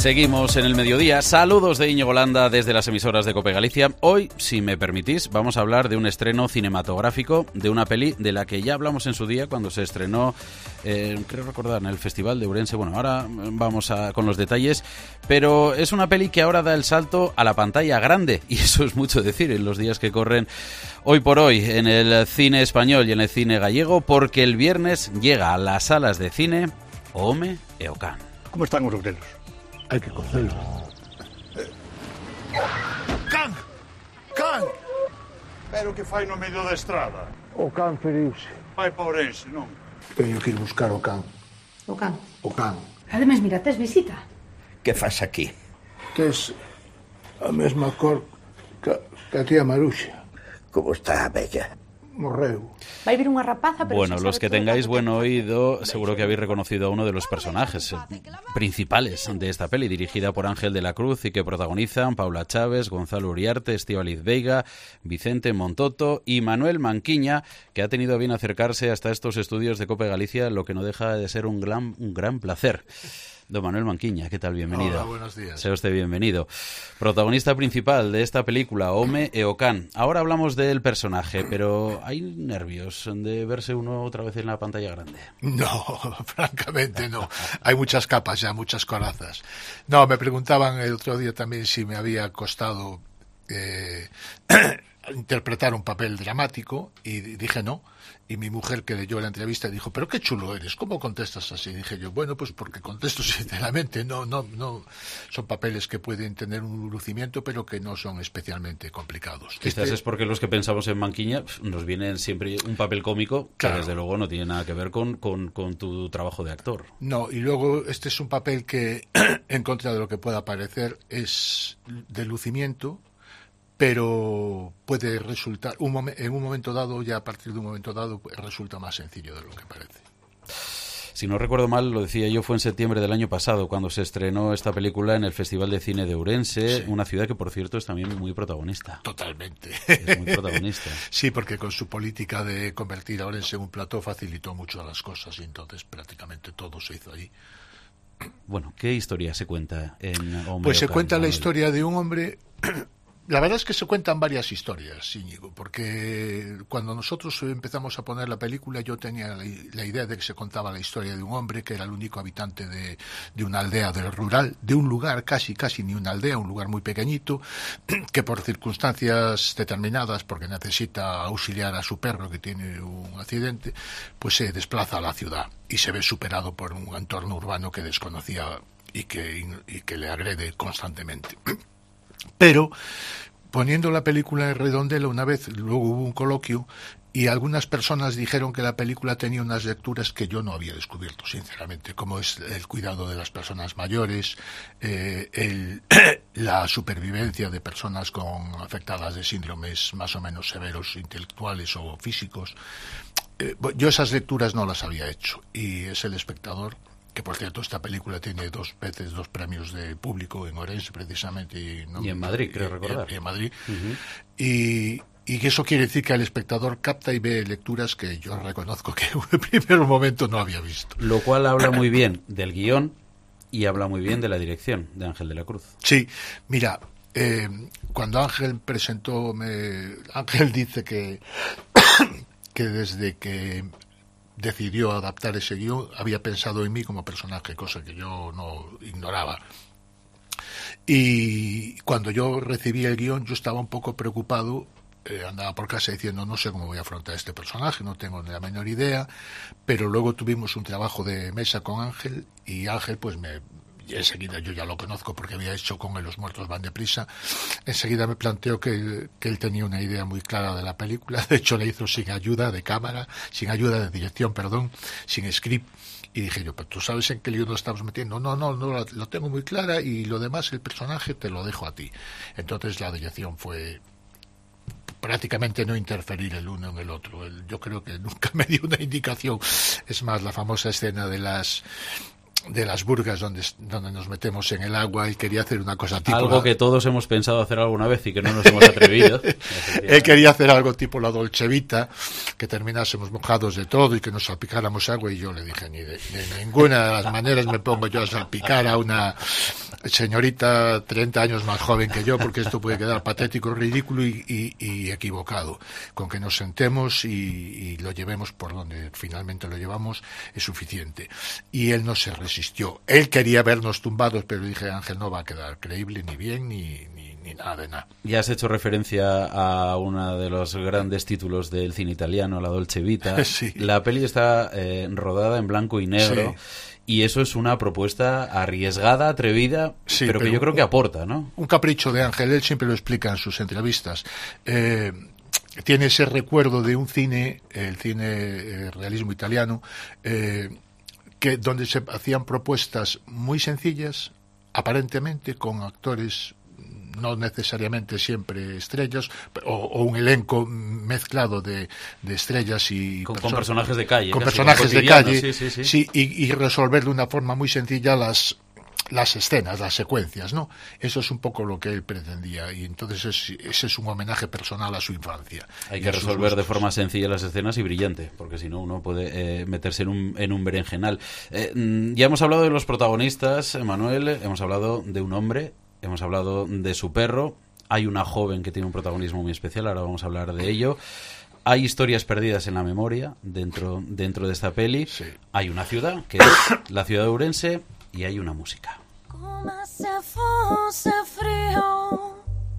Seguimos en el mediodía. Saludos de Íñigo Landa desde las emisoras de COPE Galicia. Hoy, si me permitís, vamos a hablar de un estreno cinematográfico, de una peli de la que ya hablamos en su día cuando se estrenó, creo recordar, en el Festival de Ourense. Bueno, ahora vamos con los detalles, pero es una peli que ahora da el salto a la pantalla grande, y eso es mucho decir en los días que corren hoy por hoy en el cine español y en el cine gallego, porque el viernes llega a las salas de cine O Home e o Can. Como están os grelos? Hai que cocelos. Can! Can! Pero que fai no medio da estrada? O can feriuse. Vai pa Ourense, non? Teño que ir buscar o can. O can? O can. Ademais, mira, tes visita. Que faz aquí? Tes a mesma cor que a tía Maruxa. Como está a bella? Morreu. Vai vir unha rapaza, pero bueno, los que tengáis buen oído, seguro que habéis reconocido a uno de los personajes principales de esta peli, dirigida por Ángel de la Cruz, y que protagonizan Paula Chávez, Gonzalo Uriarte, Estíbaliz Veiga, Vicente Montoto y Manuel Manquiña, que ha tenido a bien acercarse hasta estos estudios de COPE Galicia, lo que no deja de ser un gran placer. Don Manuel Manquiña, ¿qué tal? Bienvenido. Hola, buenos días. Sea usted bienvenido. Protagonista principal de esta película, O Home e o Can. Ahora hablamos del personaje, pero ¿hay nervios de verse uno otra vez en la pantalla grande? No, francamente no. Hay muchas capas ya, muchas corazas. No, me preguntaban el otro día también si me había costado interpretar un papel dramático, y dije no. Y mi mujer, que leyó la entrevista, dijo: pero qué chulo eres, ¿cómo contestas así? Y dije yo: bueno, pues porque contesto sinceramente. No son papeles que pueden tener un lucimiento, pero que no son especialmente complicados. Quizás es porque los que pensamos en Manquiña nos viene siempre un papel cómico, claro, que desde luego no tiene nada que ver con tu trabajo de actor. No, y luego este es un papel que, en contra de lo que pueda parecer, es de lucimiento, pero puede resultar, en un momento dado, ya a partir de un momento dado, resulta más sencillo de lo que parece. Si no recuerdo mal, lo decía yo, fue en septiembre del año pasado cuando se estrenó esta película en el Festival de Cine de Ourense, sí. Una ciudad que, por cierto, es también muy protagonista. Totalmente. Es muy protagonista. Sí, porque con su política de convertir a Ourense en un plató facilitó mucho las cosas, y entonces prácticamente todo se hizo ahí. Bueno, ¿qué historia se cuenta en Home Pues e o se Can, cuenta la Manuel? historia de un hombre... La verdad es que se cuentan varias historias, Íñigo, porque cuando nosotros empezamos a poner la película, yo tenía la idea de que se contaba la historia de un hombre que era el único habitante de una aldea del rural, de un lugar casi ni una aldea, un lugar muy pequeñito, que por circunstancias determinadas, porque necesita auxiliar a su perro que tiene un accidente, pues se desplaza a la ciudad y se ve superado por un entorno urbano que desconocía y que le agrede constantemente. Pero, poniendo la película en redondela una vez, luego hubo un coloquio y algunas personas dijeron que la película tenía unas lecturas que yo no había descubierto, sinceramente, como es el cuidado de las personas mayores, la supervivencia de personas afectadas de síndromes más o menos severos, intelectuales o físicos. Yo esas lecturas no las había hecho, y es el espectador, que por cierto esta película tiene dos premios de público en Ourense precisamente, y en Madrid, creo recordar. Y en Madrid. Uh-huh. Y eso quiere decir que el espectador capta y ve lecturas que yo reconozco que en el primer momento no había visto. Lo cual habla muy bien del guión y habla muy bien de la dirección de Ángel de la Cruz. Sí, mira, cuando Ángel presentó, Ángel dice que desde que decidió adaptar ese guión había pensado en mí como personaje, cosa que yo no ignoraba. Y cuando yo recibí el guión, yo estaba un poco preocupado, andaba por casa diciendo: no sé cómo voy a afrontar este personaje, no tengo ni la menor idea. Pero luego tuvimos un trabajo de mesa con Ángel, y Ángel pues y enseguida, yo ya lo conozco porque había hecho con él Los muertos van deprisa, enseguida me planteó que él tenía una idea muy clara de la película. De hecho, la hizo sin ayuda de cámara, sin ayuda de dirección, sin script. Y dije yo: pero tú sabes en qué lío nos estamos metiendo. No, lo tengo muy clara, y lo demás, el personaje, te lo dejo a ti. Entonces la dirección fue prácticamente no interferir el uno en el otro. Yo creo que nunca me dio una indicación. Es más, la famosa escena de las burgas donde nos metemos en el agua, y quería hacer una cosa tipo... Algo que todos hemos pensado hacer alguna vez y que no nos hemos atrevido. Él quería hacer algo tipo la Dolce Vita, que terminásemos mojados de todo y que nos salpicáramos agua, y yo le dije: ni de ninguna de las maneras me pongo yo a salpicar a señorita 30 años más joven que yo, porque esto puede quedar patético, ridículo y equivocado. Con que nos sentemos y lo llevemos por donde finalmente lo llevamos es suficiente. Y él no se resistió. Él quería vernos tumbados, pero dije, Ángel, no va a quedar creíble ni bien ni nada de nada. Ya has hecho referencia a uno de los grandes títulos del cine italiano, la Dolce Vita. Sí. La peli está rodada en blanco y negro. Sí. Y eso es una propuesta arriesgada, atrevida, sí, pero que yo creo que aporta, ¿no? Un capricho de Ángel, él siempre lo explica en sus entrevistas. Tiene ese recuerdo de un cine, el cine realismo italiano, que donde se hacían propuestas muy sencillas, aparentemente, con actores no necesariamente siempre estrellas, o un elenco mezclado de estrellas y con personajes de calle, con personajes de calle, sí. Y resolver de una forma muy sencilla las escenas, las secuencias, ¿no? Eso es un poco lo que él pretendía, y entonces ese es un homenaje personal a su infancia. Hay que resolver de forma sencilla las escenas y brillante, porque si no uno puede meterse en un berenjenal. Ya hemos hablado de los protagonistas, Manuel, hemos hablado de un hombre, hemos hablado de su perro, hay una joven que tiene un protagonismo muy especial, ahora vamos a hablar de ello. Hay historias perdidas en la memoria dentro de esta peli. Sí. Hay una ciudad, que es la ciudad de Ourense, y hay una música. Como se fosse frío,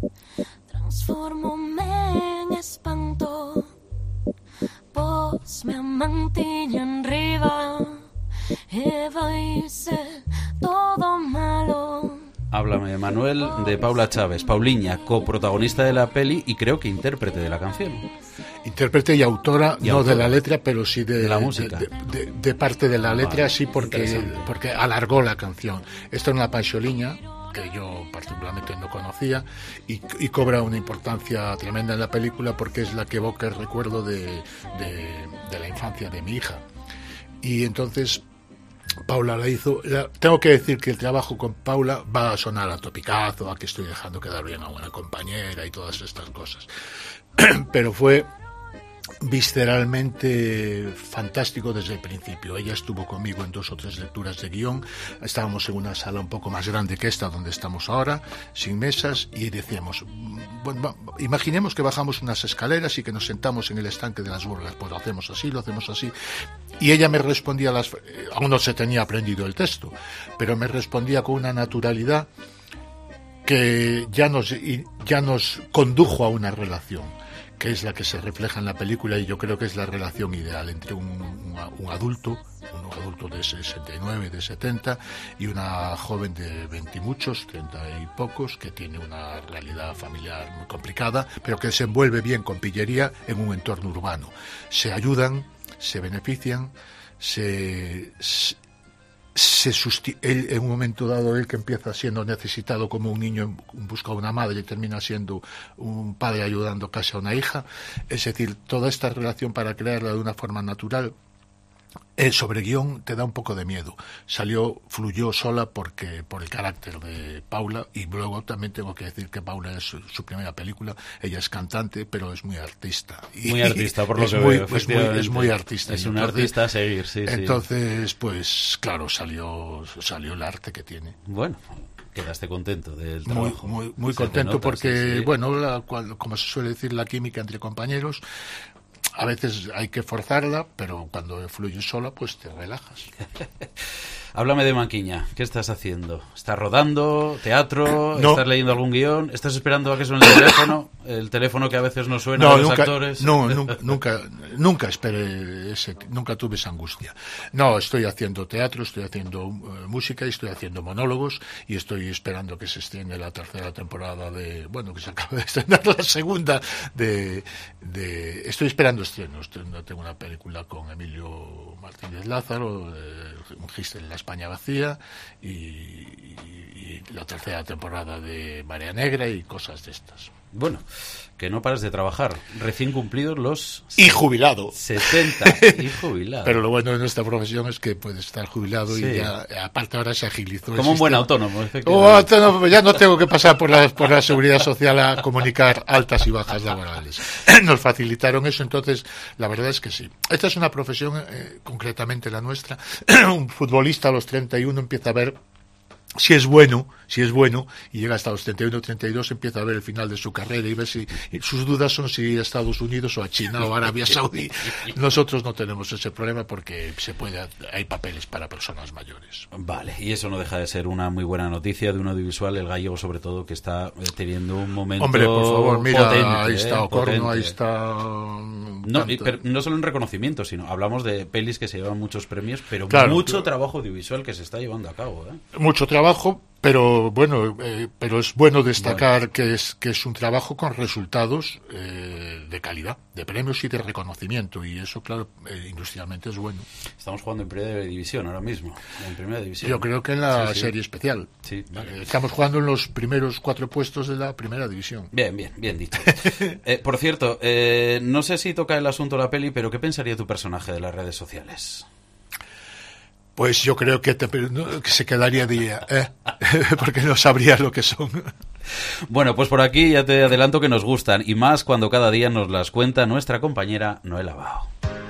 transformome en espanto, pues me mantiña en riba e vaise todo malo. Háblame, Manuel, de Paula Chávez, Pauliña, coprotagonista de la peli y creo que intérprete de la canción. Intérprete y autora, no de la letra, pero sí de la música. De parte de la letra, sí, porque alargó la canción. Esta es una panxoliña que yo particularmente no conocía y cobra una importancia tremenda en la película porque es la que evoca el recuerdo de la infancia de mi hija. Y entonces Paula la hizo. Tengo que decir que el trabajo con Paula va a sonar a topicazo, a que estoy dejando quedar bien a una compañera y todas estas cosas. Pero fue visceralmente fantástico desde el principio. Ella estuvo conmigo en 2 o 3 lecturas de guión. Estábamos en una sala un poco más grande que esta donde estamos ahora, sin mesas, y decíamos, bueno, imaginemos que bajamos unas escaleras y que nos sentamos en el estanque de las burlas, pues lo hacemos así. Y ella me respondía aún no se tenía aprendido el texto, pero me respondía con una naturalidad que ya nos condujo a una relación, que es la que se refleja en la película, y yo creo que es la relación ideal entre un adulto de 69, de 70, y una joven de 20 y muchos, 30 y pocos, que tiene una realidad familiar muy complicada, pero que se envuelve bien con pillería en un entorno urbano. Se ayudan, se benefician, él, en un momento dado, él que empieza siendo necesitado como un niño en busca de una madre y termina siendo un padre ayudando casi a una hija. Es decir, toda esta relación, para crearla de una forma natural, el sobreguión te da un poco de miedo. Fluyó sola por el carácter de Paula, y luego también tengo que decir que Paula es su primera película. Ella es cantante, pero es muy artista. Muy artista, por lo que veo. Es muy artista. Es un artista a seguir, sí. Entonces, pues claro, salió el arte que tiene. Bueno, quedaste contento del trabajo. Muy contento porque, sí. Bueno, como se suele decir, la química entre compañeros, a veces hay que forzarla, pero cuando fluye sola, pues te relajas. Háblame de Manquiña. ¿Qué estás haciendo? ¿Estás rodando? ¿Teatro? No. ¿Estás leyendo algún guión? ¿Estás esperando a que suene el teléfono? ¿El teléfono que a veces no suena de los actores? Nunca esperé nunca tuve esa angustia. No, estoy haciendo teatro, estoy haciendo música y estoy haciendo monólogos, y estoy esperando que se estrene la 3ª temporada que se acaba de estrenar la 2ª estoy esperando estrenos. Tengo una película con Emilio Martínez Lázaro, un Gister en la España vacía, y la 3ª temporada de Marea Negra y cosas de estas. Bueno, que no pares de trabajar. Recién cumplidos los... Y jubilado. 70. Y jubilado. Pero lo bueno de nuestra profesión es que puedes estar jubilado, sí. Y ya, aparte ahora se agilizó. Como un buen autónomo, efectivamente. Ya no tengo que pasar por la Seguridad Social a comunicar altas y bajas laborales. Nos facilitaron eso, entonces la verdad es que sí. Esta es una profesión, concretamente la nuestra. Un futbolista a los 31 empieza a ver si es bueno, y llega hasta los 31 32, empieza a ver el final de su carrera y ver si sus dudas son si ir a Estados Unidos o a China o a Arabia Saudí. Nosotros no tenemos ese problema porque hay papeles para personas mayores. Vale, y eso no deja de ser una muy buena noticia de un audiovisual, el gallego sobre todo, que está teniendo un momento Hombre, por favor, mira, potente, ahí está Ocorno, potente. ahí está... Pero no solo en reconocimiento, sino hablamos de pelis que se llevan muchos premios, pero claro, mucho trabajo audiovisual que se está llevando a cabo. Mucho trabajo, pero bueno, pero es bueno destacar que es un trabajo con resultados de calidad, de premios y de reconocimiento, y eso, claro, industrialmente es bueno. Estamos jugando en Primera División ahora mismo, en Primera División. Yo creo que en la serie especial. Sí, vale. Estamos jugando en los primeros 4 puestos de la Primera División. Bien dicho. Por cierto, no sé si toca el asunto la peli, pero ¿qué pensaría tu personaje de las redes sociales? Pues yo creo que se quedaría porque no sabría lo que son. Bueno, pues por aquí ya te adelanto que nos gustan, y más cuando cada día nos las cuenta nuestra compañera Noela Bao.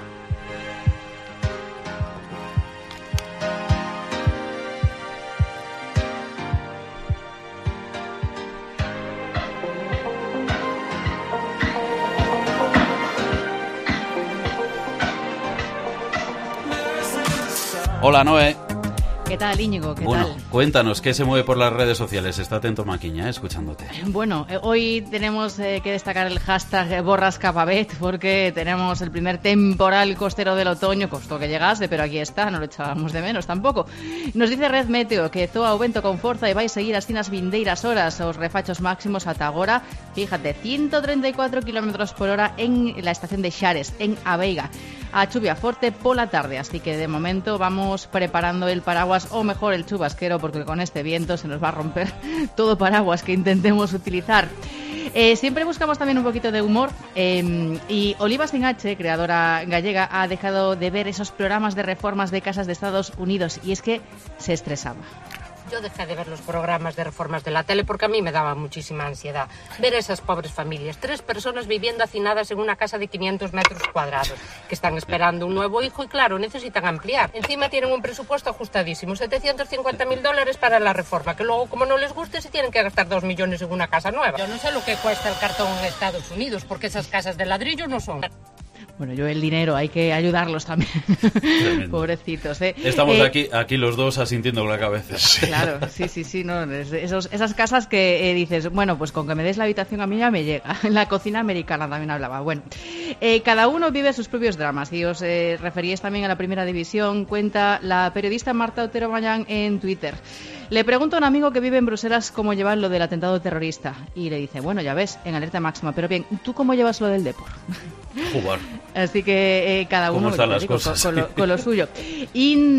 Hola, Noé. ¿Qué tal, Íñigo? ¿Qué Bueno, tal? Cuéntanos, ¿qué se mueve por las redes sociales? Está atento, Maquiña, escuchándote. Bueno, hoy tenemos que destacar el hashtag Borrascapabet, porque tenemos el primer temporal costero del otoño. Costó que llegase, pero aquí está, no lo echábamos de menos tampoco. Nos dice Red Meteo que zoa o vento con forza e vai seguir as finas vindeiras horas. Os refachos máximos ata agora, fíjate, 134 km por hora en la estación de Xares, en Aveiga. A chuvia forte pola tarde, así que de momento vamos preparando el paraguas, o mejor el chubasquero, porque con este viento se nos va a romper todo paraguas que intentemos utilizar. Siempre buscamos también un poquito de humor, y Oliva Sin H, creadora gallega, ha dejado de ver esos programas de reformas de casas de Estados Unidos, y es que se estresaba. Yo dejé de ver los programas de reformas de la tele porque a mí me daba muchísima ansiedad ver esas pobres familias, 3 personas viviendo hacinadas en una casa de 500 metros cuadrados, que están esperando un nuevo hijo y claro, necesitan ampliar. Encima tienen un presupuesto ajustadísimo, $750.000 para la reforma, que luego como no les guste se tienen que gastar 2 millones en una casa nueva. Yo no sé lo que cuesta el cartón en Estados Unidos, porque esas casas de ladrillo no son. Bueno, yo el dinero, hay que ayudarlos también. Pobrecitos, ¿eh? Estamos aquí los dos asintiendo con la cabeza. Sí. Claro, sí, no, esas casas que dices, bueno, pues con que me des la habitación a mí ya me llega. En la cocina americana también hablaba. Bueno, cada uno vive sus propios dramas, y os referíais también a la Primera División. Cuenta la periodista Marta Otero Mayán en Twitter. Le pregunto a un amigo que vive en Bruselas cómo llevan lo del atentado terrorista, y le dice, bueno, ya ves, en alerta máxima, pero bien, ¿tú cómo llevas lo del Depor? Jugar. Así que cada uno con lo suyo. Y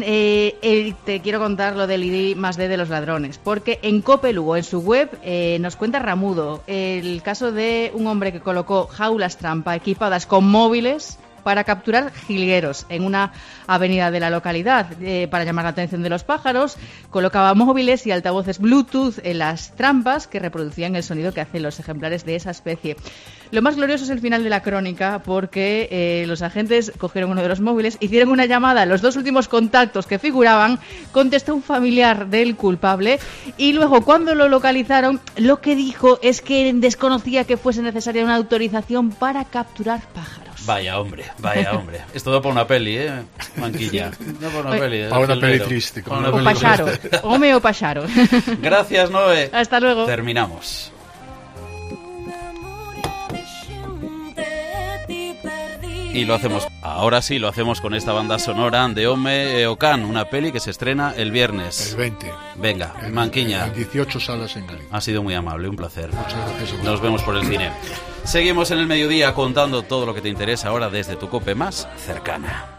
te quiero contar lo del ID+D de los ladrones, porque en COPE Lugo, en su web, nos cuenta Ramudo el caso de un hombre que colocó jaulas trampa equipadas con móviles para capturar jilgueros en una avenida de la localidad. Para llamar la atención de los pájaros, colocaba móviles y altavoces Bluetooth en las trampas que reproducían el sonido que hacen los ejemplares de esa especie. Lo más glorioso es el final de la crónica, porque los agentes cogieron uno de los móviles, hicieron una llamada a los 2 últimos contactos que figuraban, contestó un familiar del culpable, y luego cuando lo localizaron, lo que dijo es que desconocía que fuese necesaria una autorización para capturar pájaros. Vaya hombre. Es todo para una peli, Manquilla. No para una peli. Para una peli triste. O Pacharo. Home o Pacharo. Gracias, Noé. Hasta luego. Terminamos. Y lo hacemos, ahora sí, lo hacemos con esta banda sonora de Home e Ocan, una peli que se estrena el viernes. El 20. Venga, Manquiña. En 18 salas en Galicia. Ha sido muy amable, un placer. Muchas gracias. Nos vemos por el cine. Seguimos en el mediodía contando todo lo que te interesa ahora desde tu COPE más cercana.